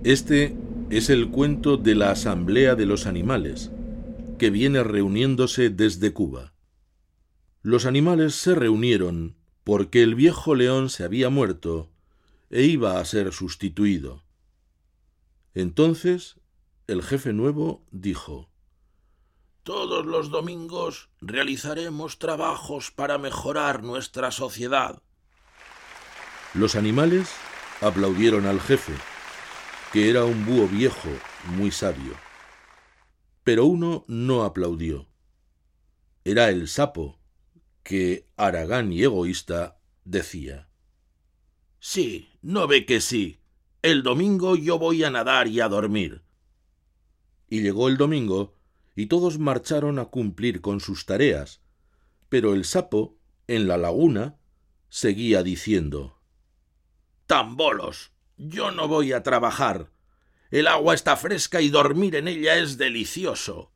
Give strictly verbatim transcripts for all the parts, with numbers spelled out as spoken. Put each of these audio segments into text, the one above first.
Este es el cuento de la Asamblea de los Animales, que viene reuniéndose desde Cuba. Los animales se reunieron porque el viejo león se había muerto e iba a ser sustituido. Entonces, el jefe nuevo dijo: Todos los domingos realizaremos trabajos para mejorar nuestra sociedad. Los animales aplaudieron al jefe, que era un búho viejo muy sabio. Pero uno no aplaudió. Era el sapo, que, haragán y egoísta, decía: Sí, ¿no ve que sí? El domingo yo voy a nadar y a dormir. Y llegó el domingo, y todos marcharon a cumplir con sus tareas, pero el sapo, en la laguna, seguía diciendo: ¡Tambolos! Yo no voy a trabajar. El agua está fresca y dormir en ella es delicioso.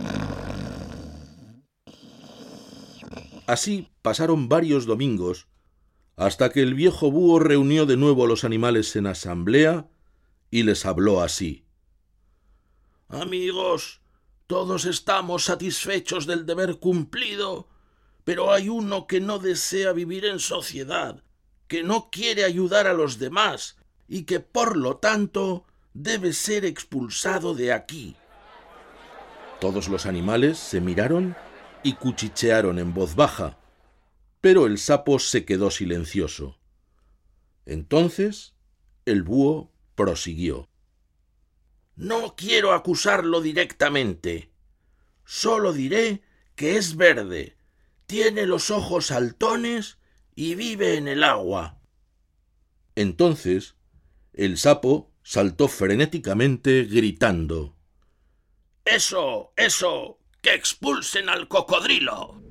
Así pasaron varios domingos, hasta que el viejo búho reunió de nuevo a los animales en asamblea y les habló así: Amigos, todos estamos satisfechos del deber cumplido, pero hay uno que no desea vivir en sociedad, que no quiere ayudar a los demás y que, por lo tanto, debe ser expulsado de aquí. Todos los animales se miraron y cuchichearon en voz baja, pero el sapo se quedó silencioso. Entonces el búho prosiguió: No quiero acusarlo directamente. Solo diré que es verde, tiene los ojos saltones y vive en el agua. Entonces el sapo saltó frenéticamente gritando: ¡Eso, eso! ¡Que expulsen al cocodrilo!